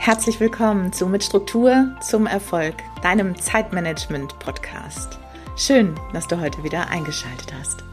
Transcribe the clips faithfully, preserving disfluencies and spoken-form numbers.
Herzlich willkommen zu Mit Struktur zum Erfolg, deinem Zeitmanagement-Podcast. Schön, dass du heute wieder eingeschaltet hast.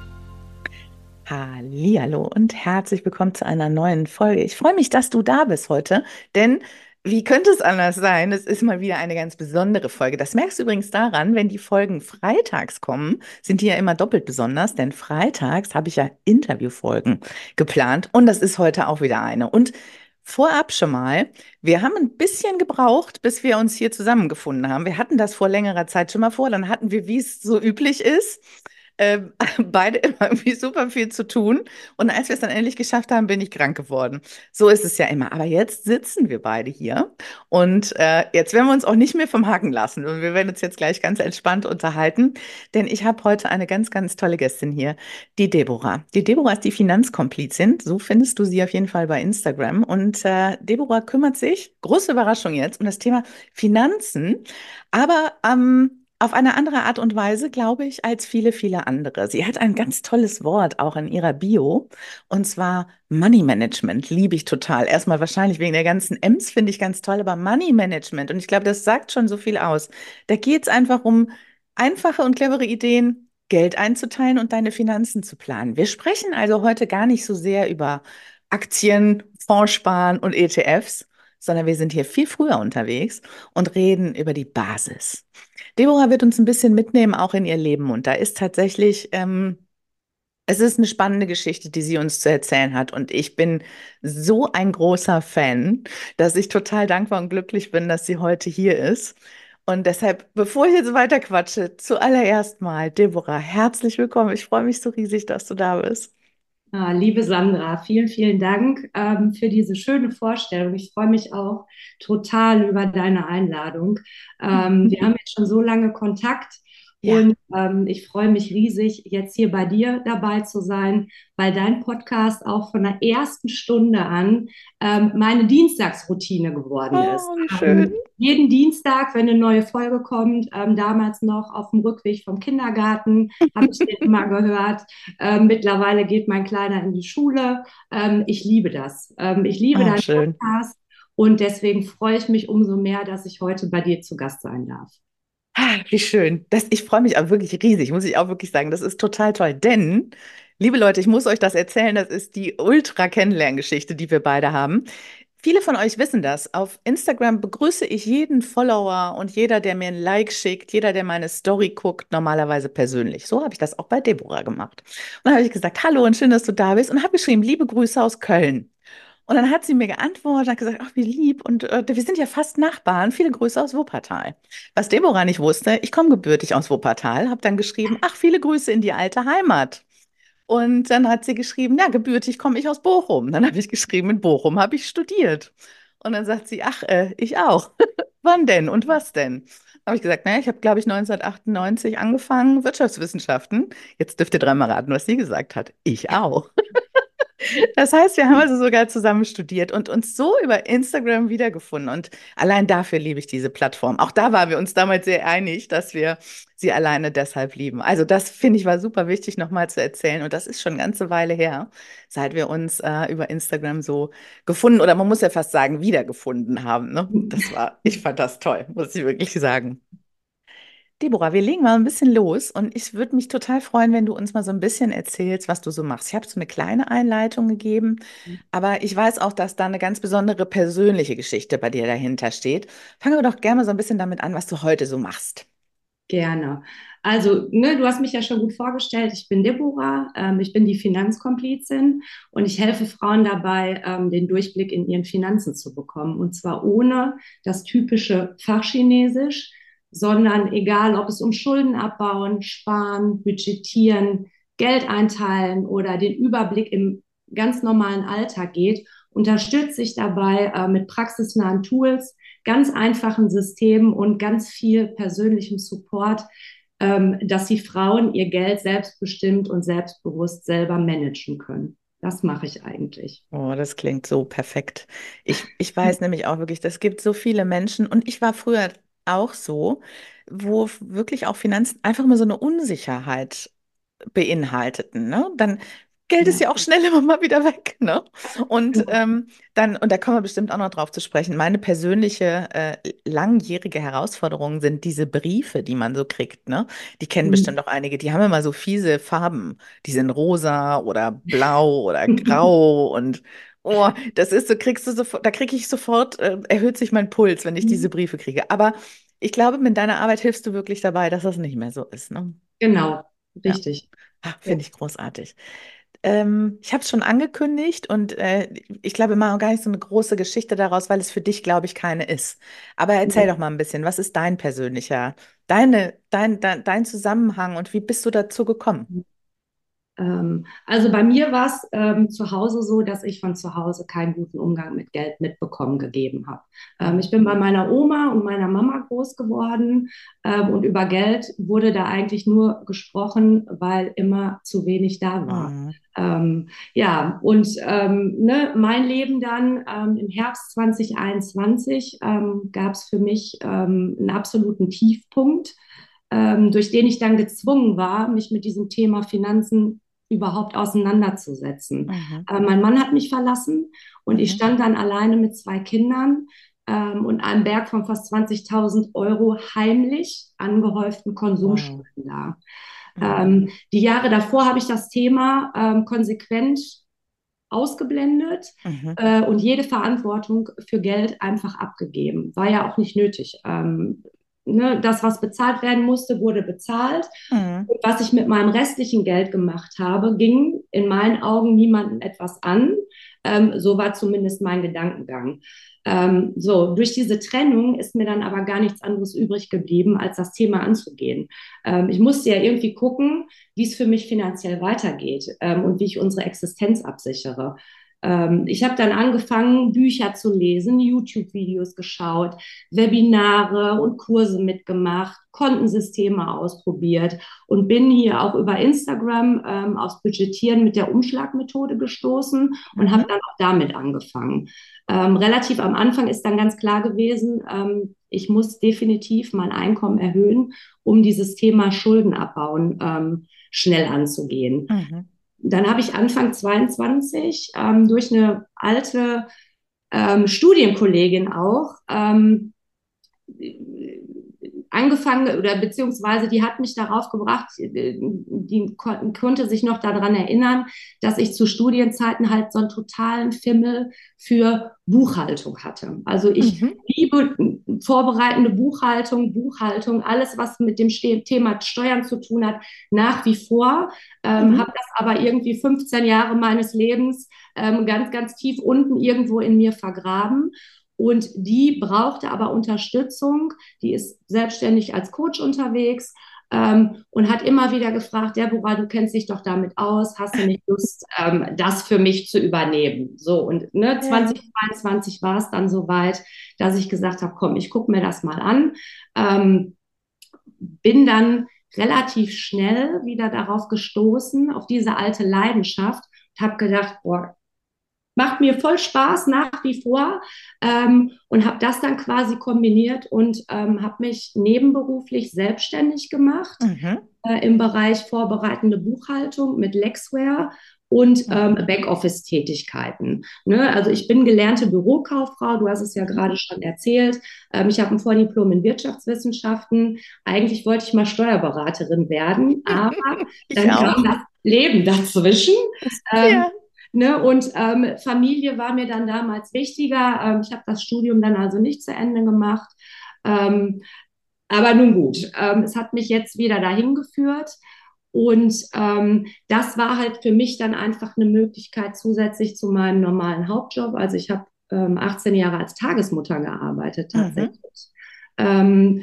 Hallihallo und herzlich willkommen zu einer neuen Folge. Ich freue mich, dass du da bist heute, denn wie könnte es anders sein? Es ist mal wieder eine ganz besondere Folge. Das merkst du übrigens daran, wenn die Folgen freitags kommen, sind die ja immer doppelt besonders, denn freitags habe ich ja Interviewfolgen geplant und das ist heute auch wieder eine. Und vorab schon mal, wir haben ein bisschen gebraucht, bis wir uns hier zusammengefunden haben. Wir hatten das vor längerer Zeit schon mal vor, dann hatten wir, wie es so üblich ist, äh, beide immer irgendwie super viel zu tun. Und als wir es dann endlich geschafft haben, bin ich krank geworden. So ist es ja immer. Aber jetzt sitzen wir beide hier und äh, jetzt werden wir uns auch nicht mehr vom Haken lassen. Und wir werden uns jetzt gleich ganz entspannt unterhalten, denn ich habe heute eine ganz, ganz tolle Gästin hier, die Deborah. Die Deborah ist die Finanzkomplizin. So findest du sie auf jeden Fall bei Instagram. Und äh, Deborah kümmert sich, große Überraschung jetzt, um das Thema Finanzen, aber ähm, auf eine andere Art und Weise, glaube ich, als viele, viele andere. Sie hat ein ganz tolles Wort auch in ihrer Bio, und zwar Money Management. Liebe ich total. Erstmal wahrscheinlich wegen der ganzen M's finde ich ganz toll, aber Money Management, und ich glaube, das sagt schon so viel aus. Da geht es einfach um einfache und clevere Ideen, Geld einzuteilen und deine Finanzen zu planen. Wir sprechen also heute gar nicht so sehr über Aktien, Fondssparen und E T Fs, sondern wir sind hier viel früher unterwegs und reden über die Basis. Deborah wird uns ein bisschen mitnehmen, auch in ihr Leben. Und da ist tatsächlich, ähm, es ist eine spannende Geschichte, die sie uns zu erzählen hat. Und ich bin so ein großer Fan, dass ich total dankbar und glücklich bin, dass sie heute hier ist. Und deshalb, bevor ich jetzt weiter quatsche, zuallererst mal, Deborah, herzlich willkommen. Ich freue mich so riesig, dass du da bist. Ah, liebe Sandra, vielen, vielen Dank ähm, für diese schöne Vorstellung. Ich freue mich auch total über deine Einladung. Ähm, wir haben jetzt schon so lange Kontakt Ja. und ähm, ich freue mich riesig, jetzt hier bei dir dabei zu sein, weil dein Podcast auch von der ersten Stunde an ähm, meine Dienstagsroutine geworden ist. Oh, wie schön. Ähm, jeden Dienstag, wenn eine neue Folge kommt, ähm, damals noch auf dem Rückweg vom Kindergarten, habe ich den immer gehört. Ähm, mittlerweile geht mein Kleiner in die Schule. Ähm, ich liebe das. Ähm, ich liebe Oh, deinen schön. Podcast und deswegen freue ich mich umso mehr, dass ich heute bei dir zu Gast sein darf. Ah, wie schön. Das, ich freue mich auch wirklich riesig, muss ich auch wirklich sagen. Das ist total toll. Denn, liebe Leute, ich muss euch das erzählen, das ist die Ultra-Kennenlerngeschichte, die wir beide haben. Viele von euch wissen das. Auf Instagram begrüße ich jeden Follower und jeder, der mir ein Like schickt, jeder, der meine Story guckt, normalerweise persönlich. So habe ich das auch bei Deborah gemacht. Und dann habe ich gesagt, hallo und schön, dass du da bist, und habe geschrieben, liebe Grüße aus Köln. Und dann hat sie mir geantwortet, hat gesagt, ach, wie lieb. Und äh, wir sind ja fast Nachbarn. Viele Grüße aus Wuppertal. Was Deborah nicht wusste, ich komme gebürtig aus Wuppertal, habe dann geschrieben, ach, viele Grüße in die alte Heimat. Und dann hat sie geschrieben, ja, gebürtig komme ich aus Bochum. Dann habe ich geschrieben, in Bochum habe ich studiert. Und dann sagt sie, ach, äh, ich auch. Wann denn und was denn? Habe ich gesagt, naja, ich habe, glaube ich, neunzehnhundertachtundneunzig angefangen, Wirtschaftswissenschaften. Jetzt dürft ihr dreimal raten, was sie gesagt hat. Ich auch. Das heißt, wir haben also sogar zusammen studiert und uns so über Instagram wiedergefunden. Und allein dafür liebe ich diese Plattform. Auch da waren wir uns damals sehr einig, dass wir sie alleine deshalb lieben. Also das finde ich war super wichtig nochmal zu erzählen. Und das ist schon eine ganze Weile her, seit wir uns äh, über Instagram so gefunden, oder man muss ja fast sagen, wiedergefunden haben. Ne? Das war, ich fand das toll, muss ich wirklich sagen. Deborah, wir legen mal ein bisschen los, und ich würde mich total freuen, wenn du uns mal so ein bisschen erzählst, was du so machst. Ich habe so eine kleine Einleitung gegeben, aber ich weiß auch, dass da eine ganz besondere persönliche Geschichte bei dir dahinter steht. Fangen wir doch gerne mal so ein bisschen damit an, was du heute so machst. Gerne. Also, ne, du hast mich ja schon gut vorgestellt. Ich bin Deborah, ähm, ich bin die Finanzkomplizin und ich helfe Frauen dabei, ähm, den Durchblick in ihren Finanzen zu bekommen. Und zwar ohne das typische Fachchinesisch, sondern egal, ob es um Schulden abbauen, sparen, budgetieren, Geld einteilen oder den Überblick im ganz normalen Alltag geht, unterstütze ich dabei äh, mit praxisnahen Tools, ganz einfachen Systemen und ganz viel persönlichem Support, ähm, dass die Frauen ihr Geld selbstbestimmt und selbstbewusst selber managen können. Das mache ich eigentlich. Oh, das klingt so perfekt. Ich, ich weiß nämlich auch wirklich, es gibt so viele Menschen, und ich war früher auch so, wo wirklich auch Finanzen einfach immer so eine Unsicherheit beinhalteten. Ne? Dann Geld ist Ja. ja auch schnell immer mal wieder weg, ne? Und ähm, dann, und da kommen wir bestimmt auch noch drauf zu sprechen. Meine persönliche äh, langjährige Herausforderung sind diese Briefe, die man so kriegt, ne? Die kennen bestimmt auch einige, die haben immer so fiese Farben. Die sind rosa oder blau oder grau und oh, das ist so, kriegst du sofort, da kriege ich sofort, äh, erhöht sich mein Puls, wenn ich diese Briefe kriege. Aber ich glaube, mit deiner Arbeit hilfst du wirklich dabei, dass das nicht mehr so ist, ne? Genau, Ja. richtig. Ah, Ja. finde ich großartig. Ähm, ich habe es schon angekündigt und äh, ich glaube, wir machen auch gar nicht so eine große Geschichte daraus, weil es für dich, glaube ich, keine ist. Aber erzähl doch mal ein bisschen, was ist dein persönlicher, deine, dein, dein, dein Zusammenhang und wie bist du dazu gekommen? Ähm, also bei mir war es ähm, zu Hause so, dass ich von zu Hause keinen guten Umgang mit Geld mitbekommen gegeben habe. Ähm, Mhm. ich bin bei meiner Oma und meiner Mama groß geworden ähm, und über Geld wurde da eigentlich nur gesprochen, weil immer zu wenig da war. Mhm. Ähm, ja, und ähm, ne, mein Leben dann ähm, im Herbst zwanzig einundzwanzig ähm, gab es für mich ähm, einen absoluten Tiefpunkt, ähm, durch den ich dann gezwungen war, mich mit diesem Thema Finanzen überhaupt auseinanderzusetzen. Mhm. Äh, mein Mann hat mich verlassen und ich Mhm. stand dann alleine mit zwei Kindern ähm, und einem Berg von fast zwanzigtausend Euro heimlich angehäuften Wow. Konsumschulden da. Mhm. Ähm, die Jahre davor habe ich das Thema ähm, konsequent ausgeblendet Mhm. äh, und jede Verantwortung für Geld einfach abgegeben. War ja auch nicht nötig. Ähm, ne, das, was bezahlt werden musste, wurde bezahlt. Mhm. Und was ich mit meinem restlichen Geld gemacht habe, ging in meinen Augen niemandem etwas an. Ähm, so war zumindest mein Gedankengang. Ähm, so, durch diese Trennung ist mir dann aber gar nichts anderes übrig geblieben, als das Thema anzugehen. Ähm, ich musste ja irgendwie gucken, wie es für mich finanziell weitergeht ähm, und wie ich unsere Existenz absichere. Ähm, ich habe dann angefangen, Bücher zu lesen, YouTube-Videos geschaut, Webinare und Kurse mitgemacht, Kontensysteme ausprobiert und bin hier auch über Instagram ähm, aufs Budgetieren mit der Umschlagmethode gestoßen und habe Mhm. dann auch damit angefangen. Ähm, relativ am Anfang ist dann ganz klar gewesen, ähm, ich muss definitiv mein Einkommen erhöhen, um dieses Thema Schulden abbauen ähm, schnell anzugehen. Mhm. Dann habe ich Anfang zweiundzwanzig ähm, durch eine alte ähm, Studienkollegin auch ähm, angefangen oder beziehungsweise die hat mich darauf gebracht, die kon konnte sich noch daran erinnern, dass ich zu Studienzeiten halt so einen totalen Fimmel für Buchhaltung hatte. Also ich Mhm. liebe vorbereitende Buchhaltung, Buchhaltung, alles, was mit dem Thema Steuern zu tun hat, nach wie vor. Ähm, Mhm. habe das aber irgendwie fünfzehn Jahre meines Lebens ähm, ganz, ganz tief unten irgendwo in mir vergraben. Und die brauchte aber Unterstützung. Die ist selbstständig als Coach unterwegs ähm, und hat immer wieder gefragt, Deborah, du kennst dich doch damit aus, hast du nicht Lust, ähm, das für mich zu übernehmen? So, und ne, Ja. zwanzig zweiundzwanzig war es dann soweit, dass ich gesagt habe, komm, ich gucke mir das mal an. Ähm, bin dann relativ schnell wieder darauf gestoßen, auf diese alte Leidenschaft, und habe gedacht, boah, macht mir voll Spaß nach wie vor ähm, und habe das dann quasi kombiniert und ähm, habe mich nebenberuflich selbstständig gemacht Mhm. äh, im Bereich vorbereitende Buchhaltung mit Lexware und ähm, Mhm. Backoffice-Tätigkeiten. Ne? Also ich bin gelernte Bürokauffrau, du hast es ja Mhm. gerade schon erzählt. Ähm, ich habe ein Vordiplom in Wirtschaftswissenschaften. Eigentlich wollte ich mal Steuerberaterin werden, aber Ich dann kam auch. das Leben dazwischen. Ähm, Ja. Ne, und ähm, Familie war mir dann damals wichtiger. Ähm, ich habe das Studium dann also nicht zu Ende gemacht. Ähm, aber nun gut, ähm, es hat mich jetzt wieder dahin geführt. Und ähm, das war halt für mich dann einfach eine Möglichkeit zusätzlich zu meinem normalen Hauptjob. Also ich habe ähm, achtzehn Jahre als Tagesmutter gearbeitet Mhm. tatsächlich. Ähm,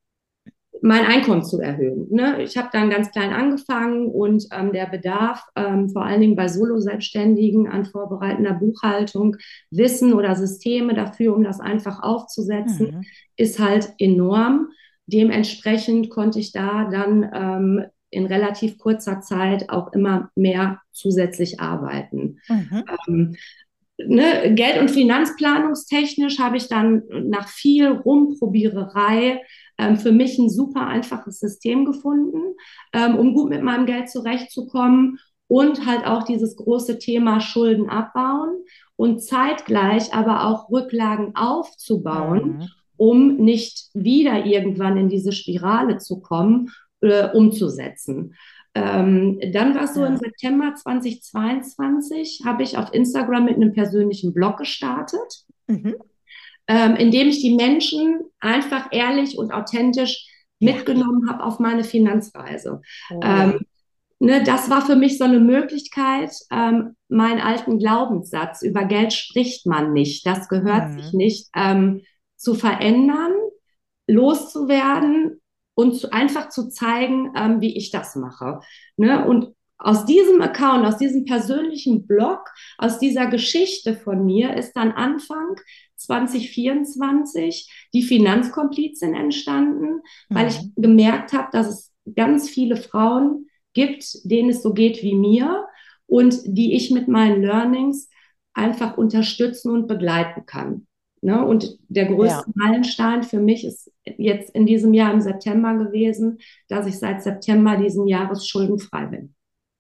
mein Einkommen zu erhöhen. Ne? Ich habe dann ganz klein angefangen und ähm, der Bedarf, ähm, vor allen Dingen bei Solo-Selbstständigen an vorbereitender Buchhaltung, Wissen oder Systeme dafür, um das einfach aufzusetzen, Mhm. ist halt enorm. Dementsprechend konnte ich da dann ähm, in relativ kurzer Zeit auch immer mehr zusätzlich arbeiten. Mhm. Ähm, ne, Geld- und Finanzplanungstechnisch habe ich dann nach viel Rumprobiererei ähm, für mich ein super einfaches System gefunden, ähm, um gut mit meinem Geld zurechtzukommen. und halt auch dieses große Thema Schulden abbauen und zeitgleich aber auch Rücklagen aufzubauen, Mhm. um nicht wieder irgendwann in diese Spirale zu kommen, äh, umzusetzen. Ähm, dann war es so, im Ja. September zweitausendzweiundzwanzig habe ich auf Instagram mit einem persönlichen Blog gestartet, Mhm. ähm, in dem ich die Menschen einfach ehrlich und authentisch Ja. mitgenommen habe auf meine Finanzreise. Oh Ähm, ja. ne, das war für mich so eine Möglichkeit, ähm, meinen alten Glaubenssatz, über Geld spricht man nicht, das gehört sich Mhm. nicht, ähm, zu verändern, loszuwerden und zu, einfach zu zeigen, ähm, wie ich das mache. Ne? Und aus diesem Account, aus diesem persönlichen Blog, aus dieser Geschichte von mir ist dann Anfang zwanzig vierundzwanzig die Finanzkomplizin entstanden, weil ich Mhm. gemerkt habe, dass es ganz viele Frauen gibt, denen es so geht wie mir und die ich mit meinen Learnings einfach unterstützen und begleiten kann. Ne? Und der größte Ja. Meilenstein für mich ist jetzt in diesem Jahr im September gewesen, dass ich seit September diesen Jahres schuldenfrei bin.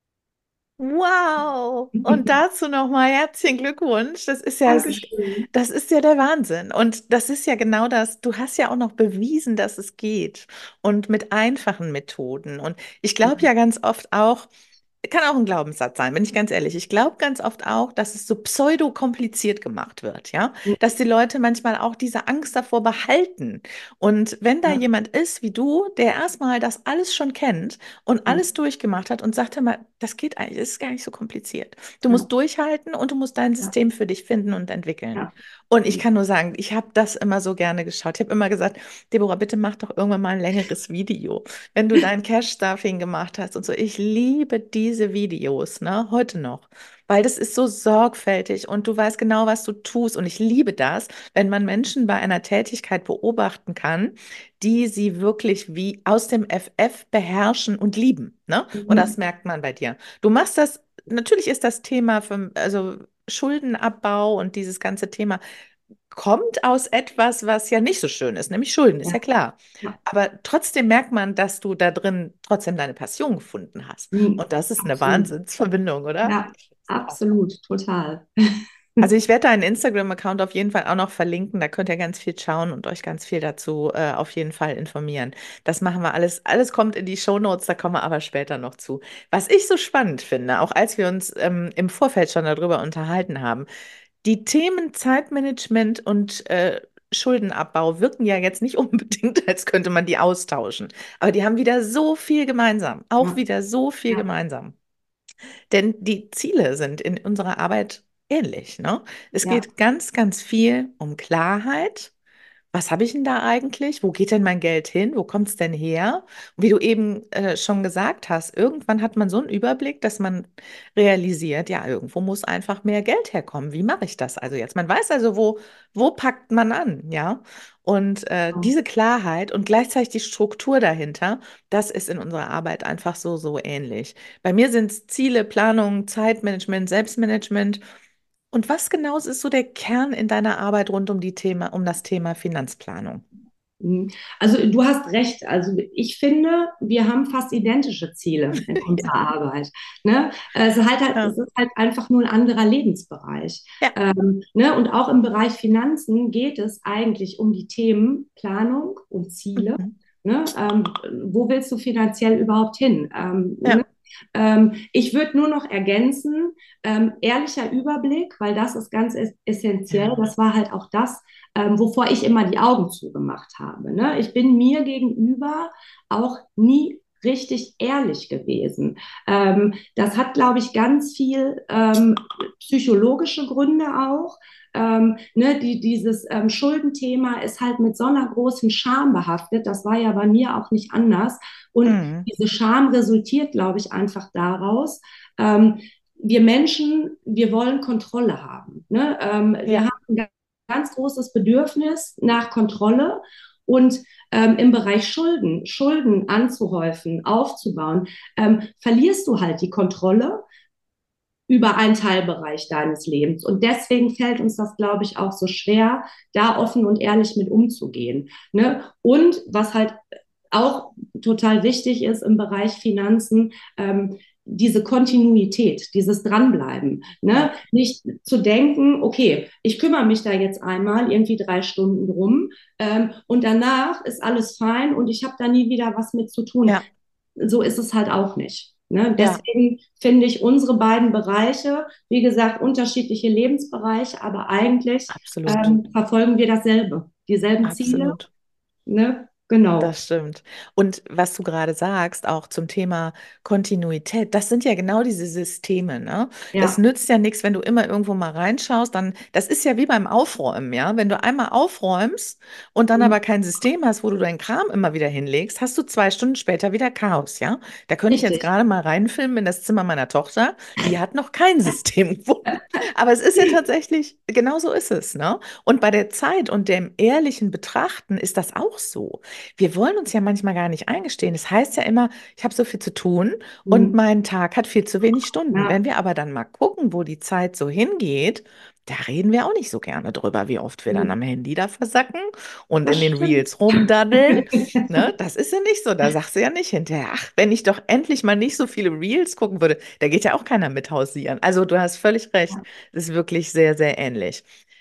Wow! Und dazu nochmal herzlichen Glückwunsch. Das ist ja, das ist, Dankeschön. das ist ja der Wahnsinn. Und das ist ja genau das. Du hast ja auch noch bewiesen, dass es geht. Und mit einfachen Methoden. Und ich glaube ja ganz oft auch, kann auch ein Glaubenssatz sein, bin ich ganz ehrlich. Ich glaube ganz oft auch, dass es so pseudo-kompliziert gemacht wird, ja? Dass die Leute manchmal auch diese Angst davor behalten. Und wenn da Ja, jemand ist wie du, der erstmal das alles schon kennt und ja, alles durchgemacht hat und sagt, hör mal, das geht eigentlich, das ist gar nicht so kompliziert. Du musst ja, durchhalten und du musst dein ja, System für dich finden und entwickeln. ja, Und ich kann nur sagen, ich habe das immer so gerne geschaut. Ich habe immer gesagt, Deborah, bitte mach doch irgendwann mal ein längeres Video, wenn du dein Cash-Stuffing gemacht hast und so. Ich liebe diese Videos, ne, heute noch, weil das ist so sorgfältig und du weißt genau, was du tust. Und ich liebe das, wenn man Menschen bei einer Tätigkeit beobachten kann, die sie wirklich wie aus dem F F beherrschen und lieben, ne? Und das mhm. merkt man bei dir. Du machst das, natürlich ist das Thema für, also Schuldenabbau und dieses ganze Thema kommt aus etwas, was ja nicht so schön ist, nämlich Schulden, ist Ja, ja klar. ja, Aber trotzdem merkt man, dass du da drin trotzdem deine Passion gefunden hast. mhm. Und das ist eine Absolut. Wahnsinnsverbindung, oder? Ja, Ich find's krass. absolut, total. Also ich werde deinen Instagram-Account auf jeden Fall auch noch verlinken. Da könnt ihr ganz viel schauen und euch ganz viel dazu äh, auf jeden Fall informieren. Das machen wir alles. Alles kommt in die Shownotes, da kommen wir aber später noch zu. Was ich so spannend finde, auch als wir uns ähm, im Vorfeld schon darüber unterhalten haben, die Themen Zeitmanagement und äh, Schuldenabbau wirken ja jetzt nicht unbedingt, als könnte man die austauschen. Aber die haben wieder so viel gemeinsam. Auch Ja, wieder so viel ja, gemeinsam. Denn die Ziele sind in unserer Arbeit ähnlich, ne? Es ja. geht ganz, ganz viel um Klarheit. Was habe ich denn da eigentlich? Wo geht denn mein Geld hin? Wo kommt es denn her? Und wie du eben äh, schon gesagt hast, irgendwann hat man so einen Überblick, dass man realisiert, ja, irgendwo muss einfach mehr Geld herkommen. Wie mache ich das also jetzt? Man weiß also, wo, wo packt man an, ja? Und äh, diese Klarheit und gleichzeitig die Struktur dahinter, das ist in unserer Arbeit einfach so, so ähnlich. Bei mir sind es Ziele, Planung, Zeitmanagement, Selbstmanagement. Und was genau ist so der Kern in deiner Arbeit rund um die Thema, um das Thema Finanzplanung? Mhm. Also du hast recht. Also ich finde, wir haben fast identische Ziele in unserer Ja, Arbeit. Ne? Es ist halt, halt, ja, es ist halt einfach nur ein anderer Lebensbereich. ja. Ähm, ne? Und auch im Bereich Finanzen geht es eigentlich um die Themen Planung und Ziele. Mhm. Ne? Ähm, wo willst du finanziell überhaupt hin? Ähm, ne? Ja, Ähm, ich würde nur noch ergänzen, ähm, ehrlicher Überblick, weil das ist ganz es essentiell. ja. Das war halt auch das, ähm, wovor ich immer die Augen zugemacht habe. Ne? Ich bin mir gegenüber auch nie richtig ehrlich gewesen. Ähm, das hat, glaube ich, ganz viel ähm, psychologische Gründe auch. Ähm, ne, die, dieses ähm, Schuldenthema ist halt mit so einer großen Scham behaftet. Das war ja bei mir auch nicht anders. Und Mhm. diese Scham resultiert, glaube ich, einfach daraus, ähm, wir Menschen, wir wollen Kontrolle haben. Ne? Ähm, wir Ja, haben ein ganz großes Bedürfnis nach Kontrolle und ähm, im Bereich Schulden, Schulden anzuhäufen, aufzubauen, ähm, verlierst du halt die Kontrolle über einen Teilbereich deines Lebens. Und deswegen fällt uns das, glaube ich, auch so schwer, da offen und ehrlich mit umzugehen. Ne? Und was halt auch total wichtig ist im Bereich Finanzen, ähm, diese Kontinuität, dieses Dranbleiben. Ne? Ja, Nicht zu denken, okay, ich kümmere mich da jetzt einmal irgendwie drei Stunden drum ähm, und danach ist alles fein und ich habe da nie wieder was mit zu tun. ja, So ist es halt auch nicht. Ne? ja, Deswegen finde ich unsere beiden Bereiche, wie gesagt, unterschiedliche Lebensbereiche, aber eigentlich absolut, ähm, verfolgen wir dasselbe, dieselben Ziele. absolut. Ne? Genau. Das stimmt. Und was du gerade sagst, auch zum Thema Kontinuität, das sind ja genau diese Systeme, ne? Das Ja. nützt ja nichts, wenn du immer irgendwo mal reinschaust, dann, das ist ja wie beim Aufräumen, ja? Wenn du einmal aufräumst und dann aber kein System hast, wo du deinen Kram immer wieder hinlegst, hast du zwei Stunden später wieder Chaos, ja? Da könnte ich jetzt Richtig. gerade mal reinfilmen in das Zimmer meiner Tochter, die hat noch kein System gefunden. Aber es ist ja tatsächlich, genau so ist es, ne? Und bei der Zeit und dem ehrlichen Betrachten ist das auch so. Wir wollen uns ja manchmal gar nicht eingestehen. Es das heißt ja immer, ich habe so viel zu tun und Hm. mein Tag hat viel zu wenig Stunden. Wenn Ja. wir aber dann mal gucken, wo die Zeit so hingeht, da reden wir auch nicht so gerne drüber, wie oft wir dann Hm. am Handy da versacken und Das in den stimmt. Reels rumdaddeln. Ne? Das ist ja nicht so. Da sagst du ja nicht hinterher, ach, wenn ich doch endlich mal nicht so viele Reels gucken würde, da geht ja auch keiner mit hausieren. Also du hast völlig recht. Das ist wirklich sehr, sehr ähnlich.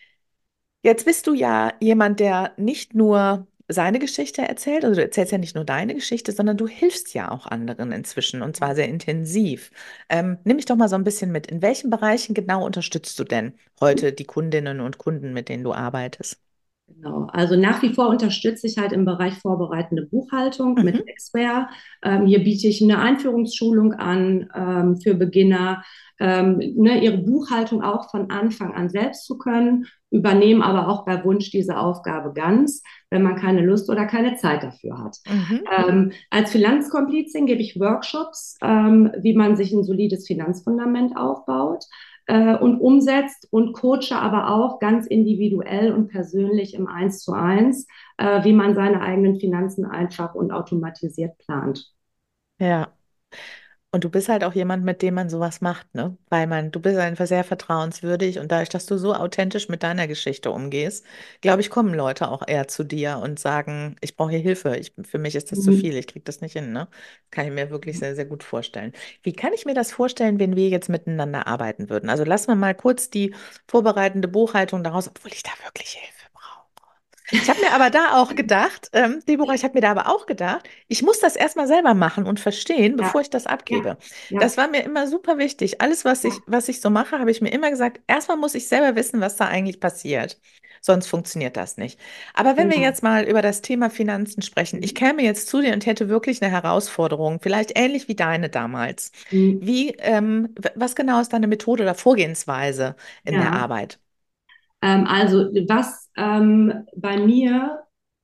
Jetzt bist du ja jemand, der nicht nur seine Geschichte erzählt, also du erzählst ja nicht nur deine Geschichte, sondern du hilfst ja auch anderen inzwischen und zwar sehr intensiv. Ähm, nimm mich doch mal so ein bisschen mit. In welchen Bereichen genau unterstützt du denn heute die Kundinnen und Kunden, mit denen du arbeitest? Genau. Also nach wie vor unterstütze ich halt im Bereich vorbereitende Buchhaltung mit Mhm. Expert. Ähm, hier biete ich eine Einführungsschulung an ähm, für Beginner, ähm, ne, ihre Buchhaltung auch von Anfang an selbst zu können, übernehme aber auch bei Wunsch diese Aufgabe ganz, wenn man keine Lust oder keine Zeit dafür hat. Mhm. Ähm, als Finanzkomplizin gebe ich Workshops, ähm, wie man sich ein solides Finanzfundament aufbaut äh, und umsetzt und coache aber auch ganz individuell und persönlich im Eins zu eins, äh, wie man seine eigenen Finanzen einfach und automatisiert plant. Ja. Und du bist halt auch jemand, mit dem man sowas macht, ne? Weil man, du bist einfach sehr vertrauenswürdig und dadurch, dass du so authentisch mit deiner Geschichte umgehst, glaube ich, kommen Leute auch eher zu dir und sagen, ich brauche hier Hilfe. Ich, für mich ist das zu Mhm. viel, ich kriege das nicht hin, ne? Kann ich mir wirklich sehr, sehr gut vorstellen. Wie kann ich mir das vorstellen, wenn wir jetzt miteinander arbeiten würden? Also lassen wir mal kurz die vorbereitende Buchhaltung daraus, obwohl ich da wirklich Hilfe brauche. Ich habe mir aber da auch gedacht, ähm, Deborah, ich habe mir da aber auch gedacht, ich muss das erstmal selber machen und verstehen, Ja, bevor ich das ja, abgebe. Das ja, war mir immer super wichtig. Alles, was ich, ja. was ich so mache, habe ich mir immer gesagt, erstmal muss ich selber wissen, was da eigentlich passiert. Sonst funktioniert das nicht. Aber wenn wir Genau. jetzt mal über das Thema Finanzen sprechen, ich käme jetzt zu dir und hätte wirklich eine Herausforderung, vielleicht ähnlich wie deine damals. Mhm. Wie, ähm, w- was genau ist deine Methode oder Vorgehensweise in der Ja, Arbeit? ähm, also was ähm, bei mir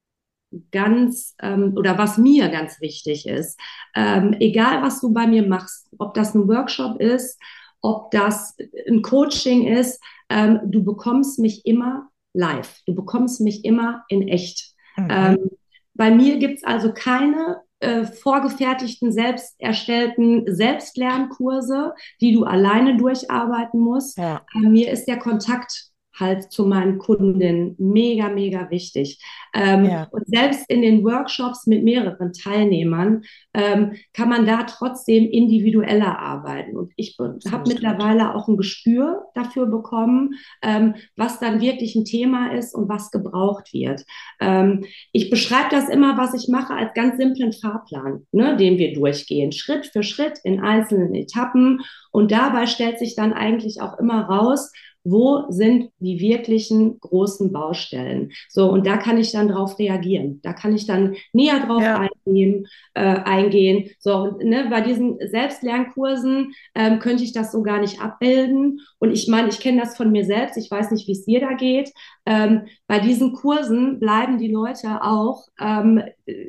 ganz ähm, oder was mir ganz wichtig ist, ähm, egal was du bei mir machst, ob das ein Workshop ist, ob das ein Coaching ist, ähm, du bekommst mich immer live, du bekommst mich immer in echt. Ähm, Mhm. bei mir gibt es also keine äh, vorgefertigten, selbst erstellten Selbstlernkurse, die du alleine durcharbeiten musst. Ja, Äh, mir ist der Kontakt halt zu meinen Kundinnen mega, mega wichtig. Ähm, ja, und selbst in den Workshops mit mehreren Teilnehmern ähm, kann man da trotzdem individueller arbeiten. Und ich habe absolut. mittlerweile auch ein Gespür dafür bekommen, ähm, was dann wirklich ein Thema ist und was gebraucht wird. Ähm, ich beschreibe das immer, was ich mache, als ganz simplen Fahrplan, ne, den wir durchgehen, Schritt für Schritt in einzelnen Etappen. Und dabei stellt sich dann eigentlich auch immer raus, wo sind die wirklichen großen Baustellen? So, und da kann ich dann drauf reagieren. Da kann ich dann näher drauf Ja. eingehen. Äh, eingehen. So, und, ne, bei diesen Selbstlernkursen ähm, könnte ich das so gar nicht abbilden. Und ich meine, ich kenne das von mir selbst. Ich weiß nicht, wie es dir da geht. Ähm, bei diesen Kursen bleiben die Leute auch ähm,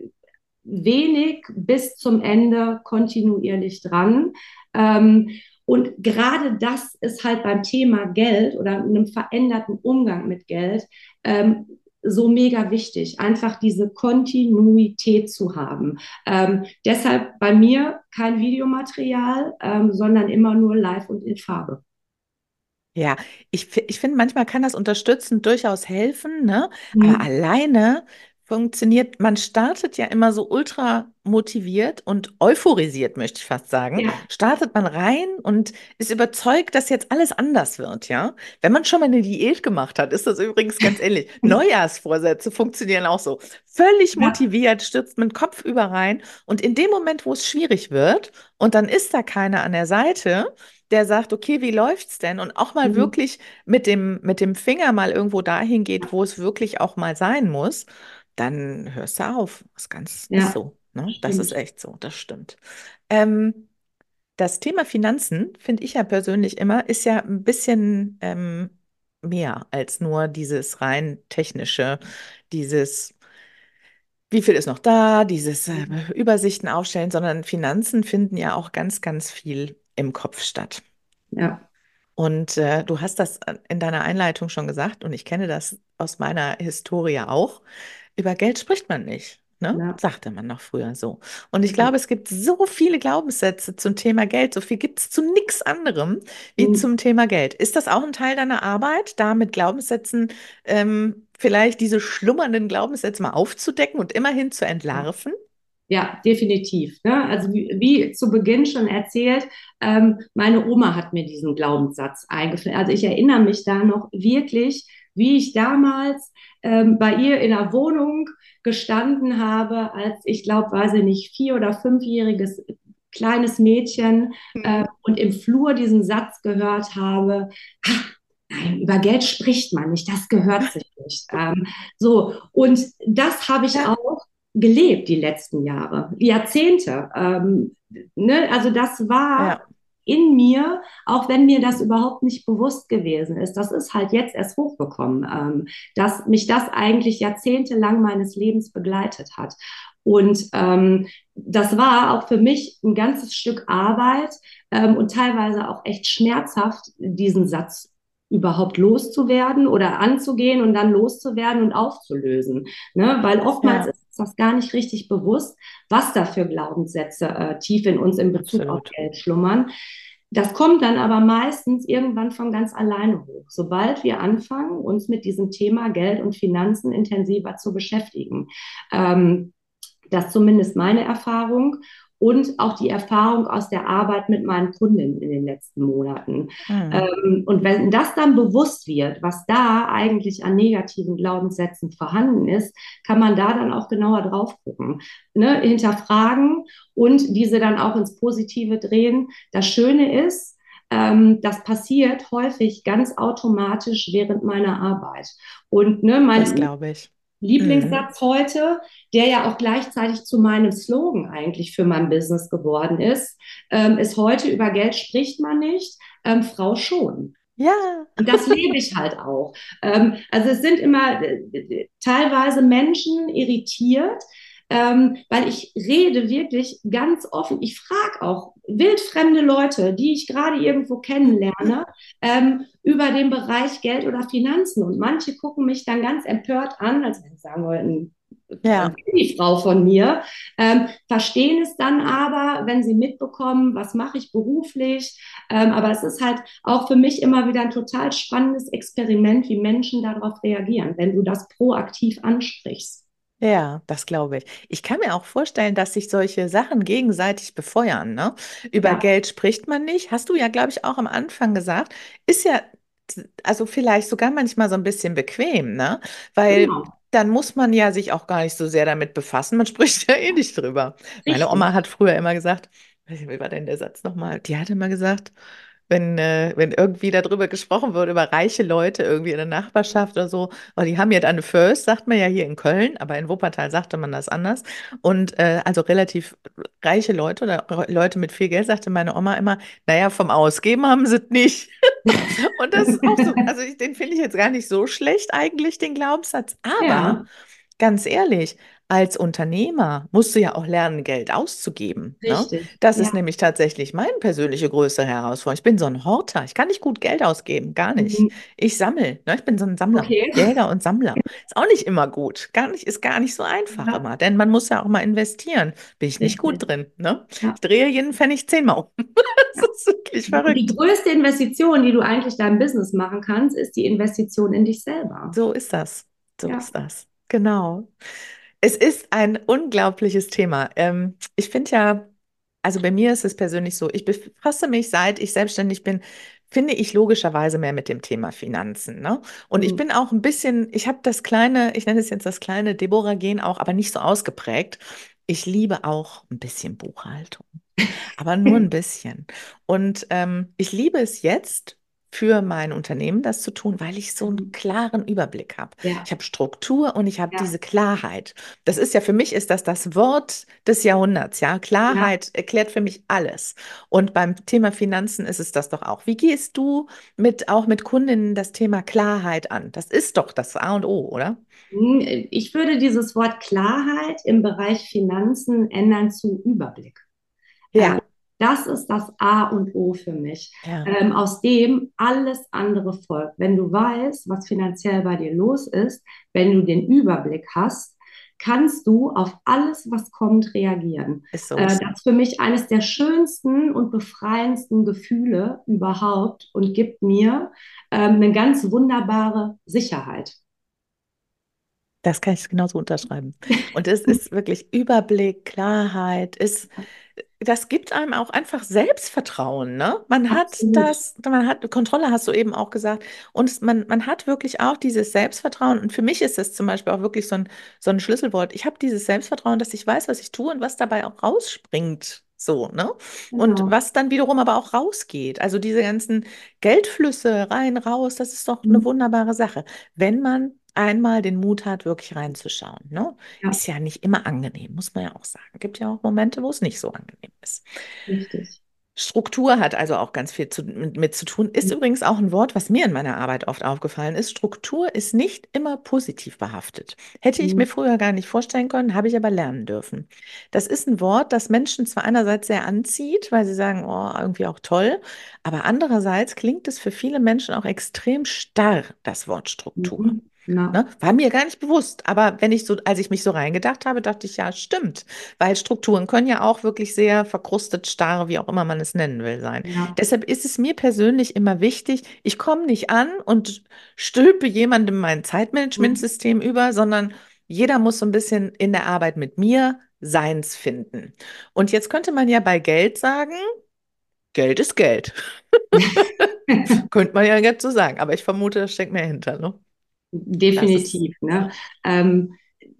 wenig bis zum Ende kontinuierlich dran. Ähm, und gerade das ist halt beim Thema Geld oder einem veränderten Umgang mit Geld ähm, so mega wichtig, einfach diese Kontinuität zu haben. Ähm, deshalb bei mir kein Videomaterial, ähm, sondern immer nur live und in Farbe. Ja, ich, fi- ich finde, manchmal kann das unterstützend durchaus helfen, ne? Aber Mhm. alleine funktioniert, man startet ja immer so ultra motiviert und euphorisiert, möchte ich fast sagen. Ja, Startet man rein und ist überzeugt, dass jetzt alles anders wird, ja. Wenn man schon mal eine Diät gemacht hat, ist das übrigens ganz ähnlich. Neujahrsvorsätze funktionieren auch so. Völlig ja, motiviert, stürzt mit Kopf über rein und in dem Moment, wo es schwierig wird und dann ist da keiner an der Seite, der sagt, okay, wie läuft's denn? Und auch mal mhm, wirklich mit dem, mit dem Finger mal irgendwo dahin geht, wo es wirklich auch mal sein muss, dann hörst du auf. Das ganz ist ja, so, ne? Das ist stimmt. echt so, das stimmt. Ähm, das Thema Finanzen, finde ich ja persönlich immer, ist ja ein bisschen ähm, mehr als nur dieses rein technische, dieses, wie viel ist noch da, dieses äh, Übersichten aufstellen, sondern Finanzen finden ja auch ganz, ganz viel im Kopf statt. Ja, Und äh, du hast das äh, in deiner Einleitung schon gesagt, und ich kenne das aus meiner Historie auch. Über Geld spricht man nicht, ne? ja, Sagte man noch früher so. Und ich ja. glaube, es gibt so viele Glaubenssätze zum Thema Geld. So viel gibt es zu nichts anderem wie Mhm. zum Thema Geld. Ist das auch ein Teil deiner Arbeit, da mit Glaubenssätzen ähm, vielleicht diese schlummernden Glaubenssätze mal aufzudecken und immerhin zu entlarven? Ja, definitiv. Ne? Also wie, wie zu Beginn schon erzählt, ähm, meine Oma hat mir diesen Glaubenssatz eingepflanzt. Also ich erinnere mich da noch wirklich, wie ich damals ähm, bei ihr in der Wohnung gestanden habe, als ich glaube, weiß ich nicht, vier- oder fünfjähriges kleines Mädchen äh, Mhm. und im Flur diesen Satz gehört habe, ah, nein, über Geld spricht man nicht, das gehört sich nicht. Ähm, so, und das habe ich Ja, auch gelebt die letzten Jahre, Jahrzehnte. Ähm, ne? Also das war ja, in mir, auch wenn mir das überhaupt nicht bewusst gewesen ist. Das ist halt jetzt erst hochgekommen, ähm, dass mich das eigentlich jahrzehntelang meines Lebens begleitet hat. Und ähm, das war auch für mich ein ganzes Stück Arbeit ähm, und teilweise auch echt schmerzhaft, diesen Satz überhaupt loszuwerden oder anzugehen und dann loszuwerden und aufzulösen. Ne? Weil oftmals ja, ist uns das gar nicht richtig bewusst, was da für Glaubenssätze äh, tief in uns in Bezug auf absolut. Geld schlummern. Das kommt dann aber meistens irgendwann von ganz alleine hoch, sobald wir anfangen, uns mit diesem Thema Geld und Finanzen intensiver zu beschäftigen. Ähm, das ist zumindest meine Erfahrung und auch die Erfahrung aus der Arbeit mit meinen Kundinnen in den letzten Monaten. Mhm. Ähm, und wenn das dann bewusst wird, was da eigentlich an negativen Glaubenssätzen vorhanden ist, kann man da dann auch genauer drauf gucken, ne? Hinterfragen und diese dann auch ins Positive drehen. Das Schöne ist, ähm, das passiert häufig ganz automatisch während meiner Arbeit. Und ne, Das mein, glaube ich. Mhm. Lieblingssatz heute, der ja auch gleichzeitig zu meinem Slogan eigentlich für mein Business geworden ist, ähm, ist heute: Über Geld spricht man nicht, ähm, Frau schon. Ja, Und das lebe ich halt auch. Ähm, also es sind immer äh, teilweise Menschen irritiert, ähm, weil ich rede wirklich ganz offen. Ich frage auch wildfremde Leute, die ich gerade irgendwo kennenlerne, ähm, über den Bereich Geld oder Finanzen. Und manche gucken mich dann ganz empört an, als wenn sie sagen wollten, ja. die Frau von mir, ähm, verstehen es dann aber, wenn sie mitbekommen, was mache ich beruflich. Ähm, aber es ist halt auch für mich immer wieder ein total spannendes Experiment, wie Menschen darauf reagieren, wenn du das proaktiv ansprichst. Ja, das glaube ich. Ich kann mir auch vorstellen, dass sich solche Sachen gegenseitig befeuern, ne? Über Ja, Geld spricht man nicht. Hast du ja, glaube ich, auch am Anfang gesagt. Ist ja, also vielleicht sogar manchmal so ein bisschen bequem, ne? Weil genau. dann muss man ja sich auch gar nicht so sehr damit befassen. Man spricht ja eh nicht drüber. Meine Richtig. Oma hat früher immer gesagt, wie war denn der Satz nochmal? Die hat immer gesagt, wenn, äh, wenn irgendwie darüber gesprochen wird, über reiche Leute irgendwie in der Nachbarschaft oder so, weil die haben ja dann First, sagt man ja hier in Köln, aber in Wuppertal sagte man das anders. Und äh, also relativ reiche Leute oder Leute mit viel Geld, sagte meine Oma immer, naja, vom Ausgeben haben sie es nicht. Und das ist auch so, also ich, den finde ich jetzt gar nicht so schlecht eigentlich, den Glaubenssatz. Aber Ja, ganz ehrlich, als Unternehmer musst du ja auch lernen, Geld auszugeben, ne? richtig. Das Ja. ist nämlich tatsächlich meine persönliche größte Herausforderung. Ich bin so ein Horter. Ich kann nicht gut Geld ausgeben, gar nicht. Mhm. Ich sammle, ne? Ich bin so ein Sammler, Okay. Jäger und Sammler. Ist auch nicht immer gut. Gar nicht, ist gar nicht so einfach Ja, immer, denn man muss ja auch mal investieren. Bin ich nicht richtig. gut drin, ne? Ja. Ich drehe jeden Pfennig zehnmal um. Das ist wirklich Und die verrückt. größte Investition, die du eigentlich deinem Business machen kannst, ist die Investition in dich selber. So ist das. So Ja. ist das. Genau. Es ist ein unglaubliches Thema. Ähm, ich finde ja, also bei mir ist es persönlich so, ich befasse mich, seit ich selbstständig bin, finde ich logischerweise mehr mit dem Thema Finanzen, ne? Und ich Mhm. bin auch ein bisschen, ich habe das kleine, ich nenne es jetzt das kleine Deborah-Gen auch, aber nicht so ausgeprägt. Ich liebe auch ein bisschen Buchhaltung, aber nur ein bisschen. Und ähm, ich liebe es jetzt für mein Unternehmen, das zu tun, weil ich so einen klaren Überblick habe. Ich Ja, habe Struktur und ich habe ja, diese Klarheit. Das ist ja für mich ist das das Wort des Jahrhunderts, ja. ja. Klarheit erklärt für mich alles. Und beim Thema Finanzen ist es das doch auch. Wie gehst du mit auch mit Kundinnen das Thema Klarheit an? Das ist doch das A und O, oder? Hm, Ich würde dieses Wort Klarheit im Bereich Finanzen ändern zu Überblick. Ähm, Ja, Das ist das A und O für mich, ja, ähm, aus dem alles andere folgt. Wenn du weißt, was finanziell bei dir los ist, wenn du den Überblick hast, kannst du auf alles, was kommt, reagieren. ist so. Äh, das ist für mich eines der schönsten und befreiendsten Gefühle überhaupt und gibt mir ähm, eine ganz wunderbare Sicherheit. Das kann ich genauso unterschreiben. Und es ist wirklich Überblick, Klarheit, ist, das gibt einem auch einfach Selbstvertrauen, ne? Man hat Absolut, das, man hat Kontrolle, hast du eben auch gesagt. Und es- man, man hat wirklich auch dieses Selbstvertrauen. Und für mich ist es zum Beispiel auch wirklich so ein, so ein Schlüsselwort. Ich habe dieses Selbstvertrauen, dass ich weiß, was ich tue und was dabei auch rausspringt. So, ne? Und genau. was dann wiederum aber auch rausgeht. Also diese ganzen Geldflüsse rein, raus, das ist doch eine Mhm. wunderbare Sache, wenn man einmal den Mut hat, wirklich reinzuschauen. Ne? Ja, Ist ja nicht immer angenehm, muss man ja auch sagen. Gibt ja auch Momente, wo es nicht so angenehm ist. richtig. Struktur hat also auch ganz viel zu, mit, mit zu tun. Ist übrigens auch ein Wort, was mir in meiner Arbeit oft aufgefallen ist. Struktur ist nicht immer positiv behaftet. Hätte ich Mhm. mir früher gar nicht vorstellen können, habe ich aber lernen dürfen. Das ist ein Wort, das Menschen zwar einerseits sehr anzieht, weil sie sagen, oh, irgendwie auch toll, aber andererseits klingt es für viele Menschen auch extrem starr, das Wort Struktur. Mhm. Na, Ne? War mir gar nicht bewusst, aber wenn ich so, als ich mich so reingedacht habe, dachte ich, ja, stimmt, weil Strukturen können ja auch wirklich sehr verkrustet, starr, wie auch immer man es nennen will, sein. ja. Deshalb ist es mir persönlich immer wichtig, ich komme nicht an und stülpe jemandem mein Mhm. Zeitmanagementsystem über, sondern jeder muss so ein bisschen in der Arbeit mit mir seins finden. Und jetzt könnte man ja bei Geld sagen, Geld ist Geld. Könnte man ja jetzt so sagen, aber ich vermute, das steckt mehr hinter, ne? Das ist, Definitiv, ne? ja, Ähm,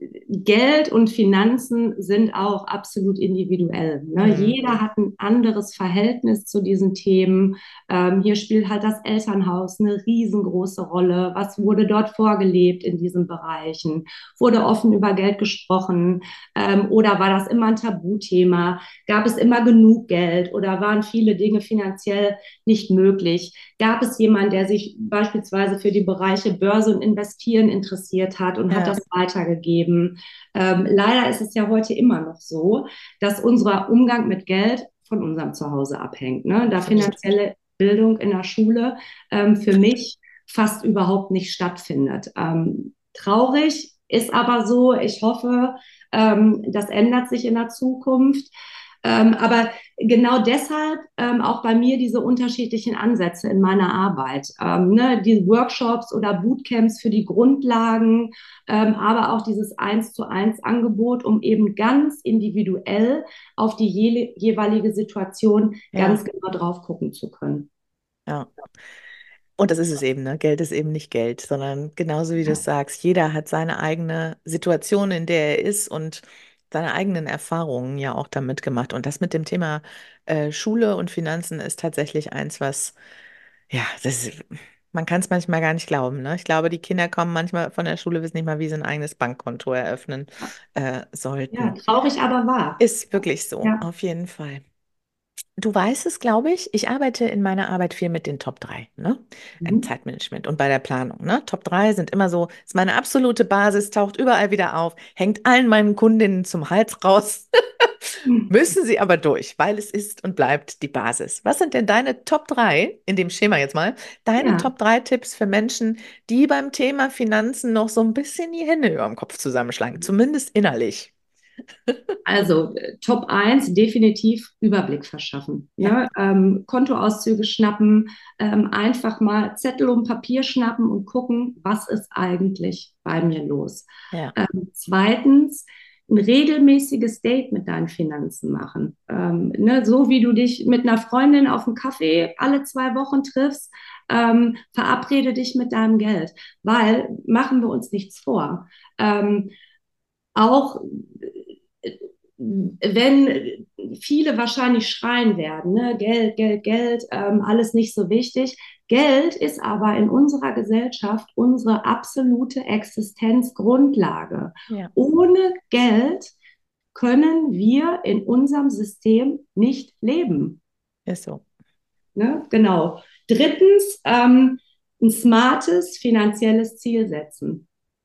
Geld und Finanzen sind auch absolut individuell. Ne? mhm. Jeder hat ein anderes Verhältnis zu diesen Themen. Ähm, hier spielt halt das Elternhaus eine riesengroße Rolle. Was wurde dort vorgelebt in diesen Bereichen? Wurde offen über Geld gesprochen? Ähm, oder war das immer ein Tabuthema? Gab es immer genug Geld oder waren viele Dinge finanziell nicht möglich? Gab es jemanden, der sich beispielsweise für die Bereiche Börse und Investieren interessiert hat und hat Ja, das weitergegeben? Ähm, leider ist es ja heute immer noch so, dass unser Umgang mit Geld von unserem Zuhause abhängt. Ne? Da absolut. finanzielle Bildung in der Schule ähm, für mich fast überhaupt nicht stattfindet. Ähm, traurig ist aber so. Ich hoffe, ähm, das ändert sich in der Zukunft. Ähm, aber genau deshalb ähm, auch bei mir diese unterschiedlichen Ansätze in meiner Arbeit. Ähm, ne, die Workshops oder Bootcamps für die Grundlagen, ähm, aber auch dieses Eins zu eins Angebot, um eben ganz individuell auf die je jeweilige Situation Ja, ganz genau drauf gucken zu können. ja. Und das ist es eben, ne? Geld ist eben nicht Geld, sondern genauso wie du es sagst, jeder hat seine eigene Situation, in der er ist und seine eigenen Erfahrungen ja auch damit gemacht. Und das mit dem Thema äh, Schule und Finanzen ist tatsächlich eins, was, ja, das ist, man kann es manchmal gar nicht glauben, ne? Ich glaube, die Kinder kommen manchmal von der Schule, wissen nicht mal, wie sie ein eigenes Bankkonto eröffnen äh, Ja, sollten. traurig, aber wahr. Ist wirklich so, Ja. auf jeden Fall. Du weißt es, glaube ich. Ich arbeite in meiner Arbeit viel mit den Top drei, ne? Im Mhm. Zeitmanagement und bei der Planung, ne? Top drei sind immer so, ist meine absolute Basis, taucht überall wieder auf, hängt allen meinen Kundinnen zum Hals raus. Müssen sie aber durch, weil es ist und bleibt die Basis. Was sind denn deine Top drei in dem Schema jetzt mal, deine Ja. Top drei Tipps für Menschen, die beim Thema Finanzen noch so ein bisschen die Hände über dem Kopf zusammenschlagen, zumindest innerlich? Also äh, Top eins definitiv Überblick verschaffen. Ja, Ne? Ähm, Kontoauszüge schnappen, ähm, einfach mal Zettel und Papier schnappen und gucken, was ist eigentlich bei mir los. ja, Ähm, zweitens, ein regelmäßiges Date mit deinen Finanzen machen. Ähm, ne? So wie du dich mit einer Freundin auf einen Kaffee alle zwei Wochen triffst, ähm, verabrede dich mit deinem Geld. Weil, machen wir uns nichts vor. Ähm, auch wenn viele wahrscheinlich schreien werden, ne? Geld, Geld, Geld, ähm, alles nicht so wichtig. Geld ist aber in unserer Gesellschaft unsere absolute Existenzgrundlage. ja, Ohne Geld können wir in unserem System nicht leben. ist so. Ne? Genau. Drittens, ähm, ein smartes finanzielles Ziel setzen.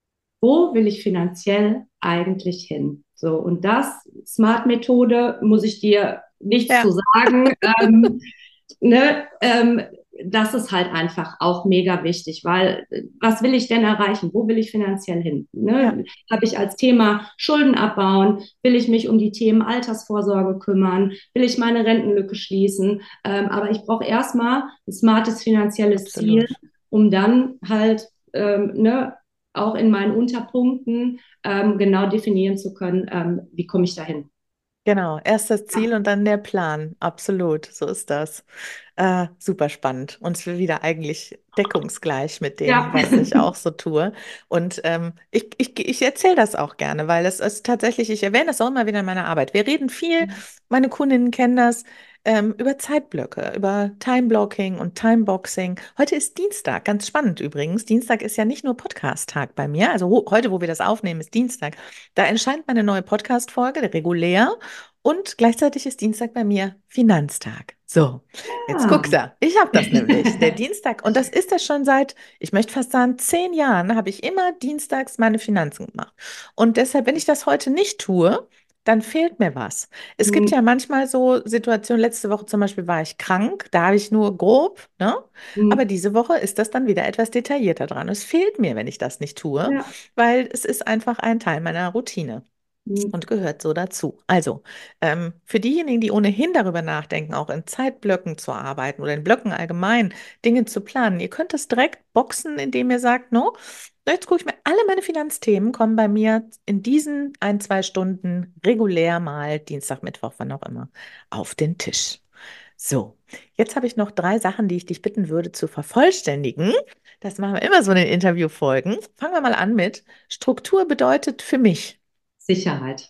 Wo will ich finanziell eigentlich hin? So, und das, Smart-Methode, muss ich dir nichts zu Ja, sagen. Ähm, ne, ähm, das ist halt einfach auch mega wichtig, weil äh, was will ich denn erreichen? Wo will ich finanziell hin? ja, Ne? Habe ich als Thema Schulden abbauen? Will ich mich um die Themen Altersvorsorge kümmern? Will ich meine Rentenlücke schließen? Ähm, aber ich brauche erstmal ein smartes finanzielles Ziel, absolut. um dann halt ähm, ne, auch in meinen Unterpunkten ähm, genau definieren zu können, ähm, wie komme ich dahin. Genau, erst das Ziel Ja, und dann der Plan. Absolut, so ist das. Äh, super spannend und es wird wieder eigentlich deckungsgleich mit dem, ja. was ich auch so tue. Und ähm, ich, ich, ich erzähle das auch gerne, weil es ist tatsächlich, ich erwähne das auch immer wieder in meiner Arbeit. Wir reden viel, meine Kundinnen kennen das, ähm, über Zeitblöcke, über Timeblocking und Timeboxing. Heute ist Dienstag, ganz spannend übrigens. Dienstag ist ja nicht nur Podcast-Tag bei mir, also ho heute, wo wir das aufnehmen, ist Dienstag. Da erscheint meine neue Podcast-Folge, regulär. Und gleichzeitig ist Dienstag bei mir Finanztag. So, jetzt Ah. guckst du. Ich habe das nämlich, der Dienstag. Und das ist das schon seit, ich möchte fast sagen, zehn Jahren, habe ich immer dienstags meine Finanzen gemacht. Und deshalb, wenn ich das heute nicht tue, dann fehlt mir was. Es gibt Hm, ja manchmal so Situationen, letzte Woche zum Beispiel war ich krank, da habe ich nur grob, ne? Aber hm, diese Woche ist das dann wieder etwas detaillierter dran. Es fehlt mir, wenn ich das nicht tue, ja, weil es ist einfach ein Teil meiner Routine hm, und gehört so dazu. Also, ähm, für diejenigen, die ohnehin darüber nachdenken, auch in Zeitblöcken zu arbeiten oder in Blöcken allgemein Dinge zu planen, ihr könnt es direkt boxen, indem ihr sagt, no, jetzt gucke ich mir alle meine Finanzthemen, kommen bei mir in diesen ein, zwei Stunden regulär mal Dienstag, Mittwoch, wann auch immer, auf den Tisch. So, jetzt habe ich noch drei Sachen, die ich dich bitten würde zu vervollständigen. Das machen wir immer so in den Interviewfolgen. Fangen wir mal an mit Struktur bedeutet für mich. Sicherheit.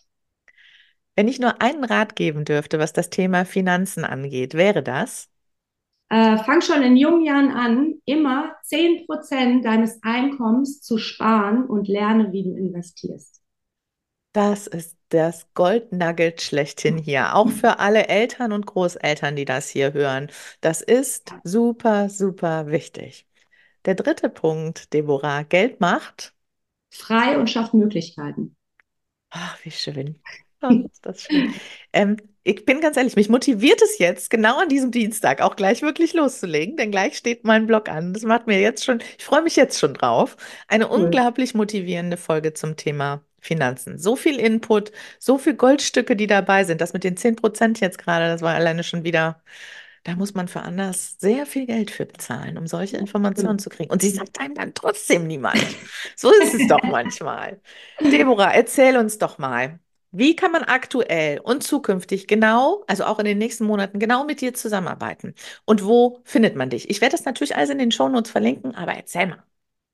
Wenn ich nur einen Rat geben dürfte, was das Thema Finanzen angeht, wäre das? Äh, fang schon in jungen Jahren an, immer zehn Prozent deines Einkommens zu sparen und lerne, wie du investierst. Das ist das Goldnugget schlechthin hier. Auch für alle Eltern und Großeltern, die das hier hören. Das ist super, super wichtig. Der dritte Punkt, Deborah, Geld macht. Frei und schaff Möglichkeiten. Ach, wie schön. Ach, ist das schön. Ähm, ich bin ganz ehrlich, mich motiviert es jetzt, genau an diesem Dienstag auch gleich wirklich loszulegen, denn gleich steht mein Blog an. Das macht mir jetzt schon, ich freue mich jetzt schon drauf. Eine Cool. unglaublich motivierende Folge zum Thema Finanzen. So viel Input, so viel Goldstücke, die dabei sind. Das mit den zehn Prozent jetzt gerade, das war alleine schon wieder, da muss man für anders sehr viel Geld für bezahlen, um solche Informationen zu kriegen. Und sie sagt einem dann trotzdem niemand. So ist es doch manchmal. Deborah, erzähl uns doch mal, wie kann man aktuell und zukünftig genau, also auch in den nächsten Monaten, genau mit dir zusammenarbeiten? Und wo findet man dich? Ich werde das natürlich alles in den Shownotes verlinken, aber erzähl mal.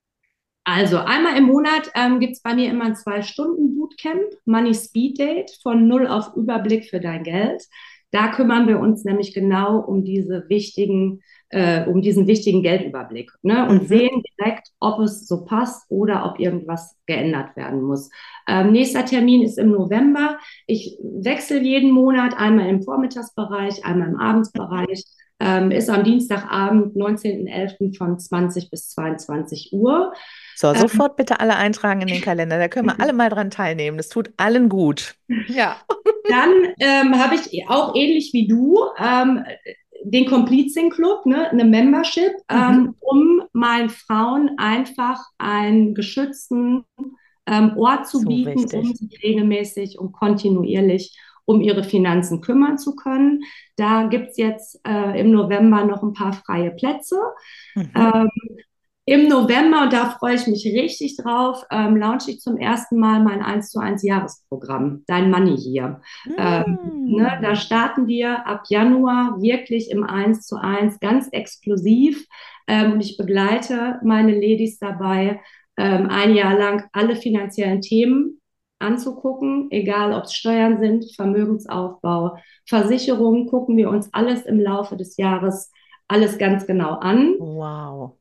Also einmal im Monat ähm, gibt es bei mir immer ein Zwei-Stunden-Bootcamp, Money Speed Date, von Null auf Überblick für dein Geld. Da kümmern wir uns nämlich genau um diese wichtigen, äh, um diesen wichtigen Geldüberblick, ne? Und Mhm. sehen direkt, ob es so passt oder ob irgendwas geändert werden muss. Ähm, nächster Termin ist im November. Ich wechsle jeden Monat, einmal im Vormittagsbereich, einmal im Abendsbereich. Ähm, ist am Dienstagabend, neunzehnten elften von zwanzig bis zweiundzwanzig Uhr. So, sofort bitte alle eintragen in den Kalender. Da können wir alle mal dran teilnehmen. Das tut allen gut. Ja. Dann ähm, habe ich auch ähnlich wie du ähm, den Komplizien Club, ne, eine Membership, Mhm. ähm, um meinen Frauen einfach einen geschützten ähm, Ort zu So bieten, um wichtig. sich regelmäßig und kontinuierlich um ihre Finanzen kümmern zu können. Da gibt es jetzt äh, im November noch ein paar freie Plätze. Mhm. Ähm, Im November, und da freue ich mich richtig drauf, ähm, launche ich zum ersten Mal mein eins zu eins Jahresprogramm, Dein Money hier. Ähm, ne, da Mm. starten wir ab Januar wirklich im eins zu eins ganz exklusiv. Ähm, und ich begleite meine Ladies dabei, ähm, ein Jahr lang alle finanziellen Themen anzugucken, egal ob es Steuern sind, Vermögensaufbau, Versicherungen, gucken wir uns alles im Laufe des Jahres alles ganz genau an. Wow.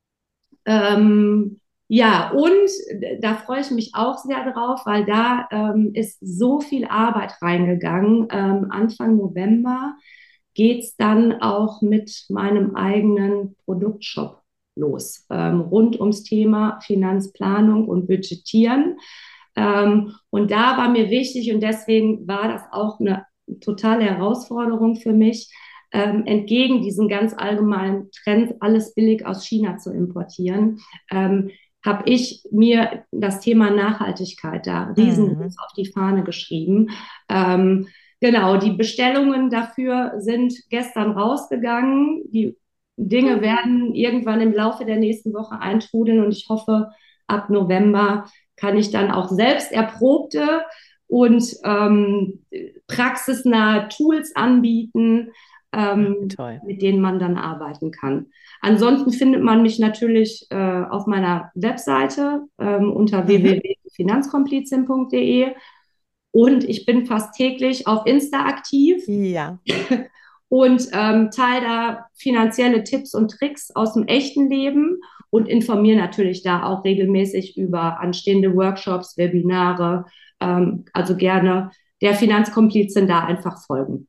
Ähm, ja, und da freue ich mich auch sehr drauf, weil da ähm, ist so viel Arbeit reingegangen. Ähm, Anfang November geht es dann auch mit meinem eigenen Produktshop los, ähm, rund ums Thema Finanzplanung und Budgetieren. Ähm, und da war mir wichtig, und deswegen war das auch eine totale Herausforderung für mich, ähm, entgegen diesen ganz allgemeinen Trend, alles billig aus China zu importieren, ähm, habe ich mir das Thema Nachhaltigkeit da riesengroß Mhm. auf die Fahne geschrieben. Ähm, genau, die Bestellungen dafür sind gestern rausgegangen. Die Dinge werden irgendwann im Laufe der nächsten Woche eintrudeln, und ich hoffe, ab November kann ich dann auch selbst erprobte und ähm, praxisnahe Tools anbieten, Ach, wie ähm, toll. mit denen man dann arbeiten kann. Ansonsten findet man mich natürlich äh, auf meiner Webseite ähm, unter Mhm. w w w punkt finanzkomplizin punkt d e, und ich bin fast täglich auf Insta aktiv Ja. und ähm, teile da finanzielle Tipps und Tricks aus dem echten Leben und informiere natürlich da auch regelmäßig über anstehende Workshops, Webinare. Ähm, also gerne der Finanzkomplizin da einfach folgen.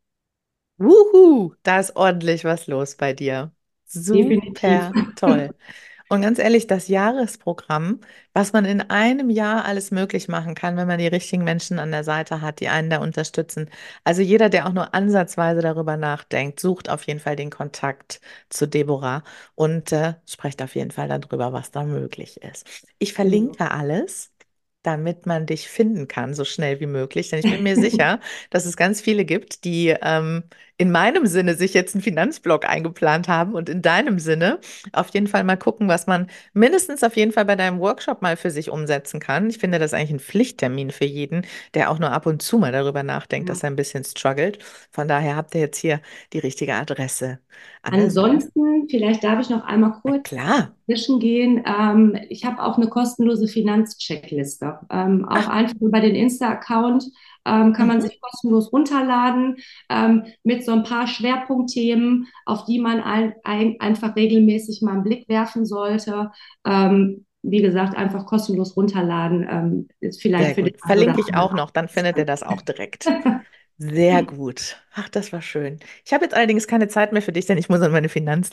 Wuhu, da ist ordentlich was los bei dir. Definitiv. Super toll. Und ganz ehrlich, das Jahresprogramm, was man in einem Jahr alles möglich machen kann, wenn man die richtigen Menschen an der Seite hat, die einen da unterstützen. Also jeder, der auch nur ansatzweise darüber nachdenkt, sucht auf jeden Fall den Kontakt zu Deborah und äh, sprecht auf jeden Fall darüber, was da möglich ist. Ich Genau. verlinke alles, damit man dich finden kann, so schnell wie möglich. Denn ich bin mir sicher, dass es ganz viele gibt, die ähm, in meinem Sinne sich jetzt einen Finanzblog eingeplant haben und in deinem Sinne auf jeden Fall mal gucken, was man mindestens auf jeden Fall bei deinem Workshop mal für sich umsetzen kann. Ich finde das eigentlich ein Pflichttermin für jeden, der auch nur ab und zu mal darüber nachdenkt, dass Ja. er ein bisschen struggelt. Von daher habt ihr jetzt hier die richtige Adresse an der Seite. Ansonsten, vielleicht darf ich noch einmal Na kurz klar. zwischengehen. Ähm, ich habe auch eine kostenlose Finanzcheckliste. Ähm, auch Ach, einfach über den Insta-Account ähm, kann man mhm. sich kostenlos runterladen ähm, mit so ein paar Schwerpunktthemen, auf die man ein, ein, einfach regelmäßig mal einen Blick werfen sollte. Ähm, wie gesagt, einfach kostenlos runterladen. Ähm, ist vielleicht Sehr für den gut. einen oder Verlinke ich anderen auch auch noch, dann findet ihr das auch direkt. Sehr gut. Ach, das war schön. Ich habe jetzt allerdings keine Zeit mehr für dich, denn ich muss an meine Finanzen.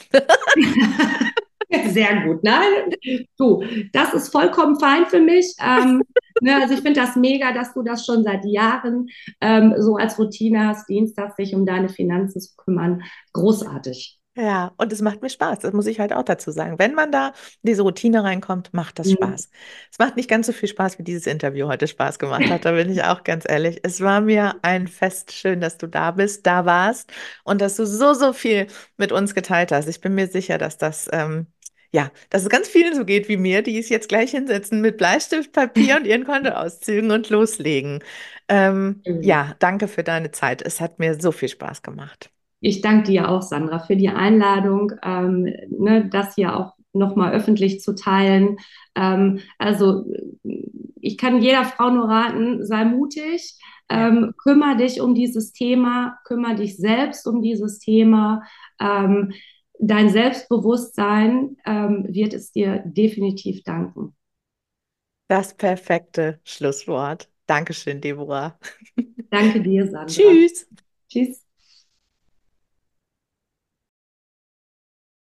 Sehr gut. Nein, du, das ist vollkommen fein für mich. Ähm, ne, also ich finde das mega, dass du das schon seit Jahren ähm, so als Routine hast, dienstags sich um deine Finanzen zu kümmern. Großartig. Ja, und es macht mir Spaß. Das muss ich halt auch dazu sagen. Wenn man da in diese Routine reinkommt, macht das Mhm. Spaß. Es macht nicht ganz so viel Spaß, wie dieses Interview heute Spaß gemacht hat. Da bin ich auch ganz ehrlich. Es war mir ein Fest. Schön, dass du da bist, da warst und dass du so, so viel mit uns geteilt hast. Ich bin mir sicher, dass das, ähm, ja, dass es ganz vielen so geht wie mir, die es jetzt gleich hinsetzen mit Bleistift, Papier und ihren Kontoauszügen und loslegen. Ähm, ja, danke für deine Zeit. Es hat mir so viel Spaß gemacht. Ich danke dir auch, Sandra, für die Einladung, ähm, ne, das hier auch nochmal öffentlich zu teilen. Ähm, also ich kann jeder Frau nur raten, sei mutig, Ja. ähm, kümmere dich um dieses Thema, kümmere dich selbst um dieses Thema. Ähm, dein Selbstbewusstsein ähm, wird es dir definitiv danken. Das perfekte Schlusswort. Dankeschön, Deborah. Danke dir, Sandra. Tschüss. Tschüss.